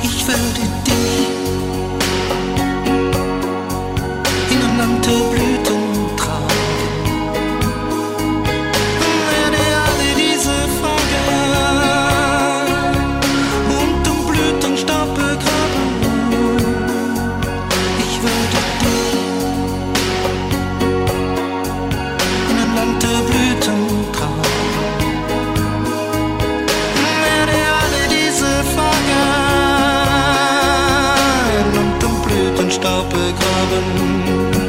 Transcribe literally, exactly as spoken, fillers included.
Ich würde dich in ernannte Blüten tragen, werde alle diese Fragen unterm Blütenstaub begraben. Ich würde dich in ernannte Blüten tragen, werde alle diese Fragen unterm Blütenstaub begraben.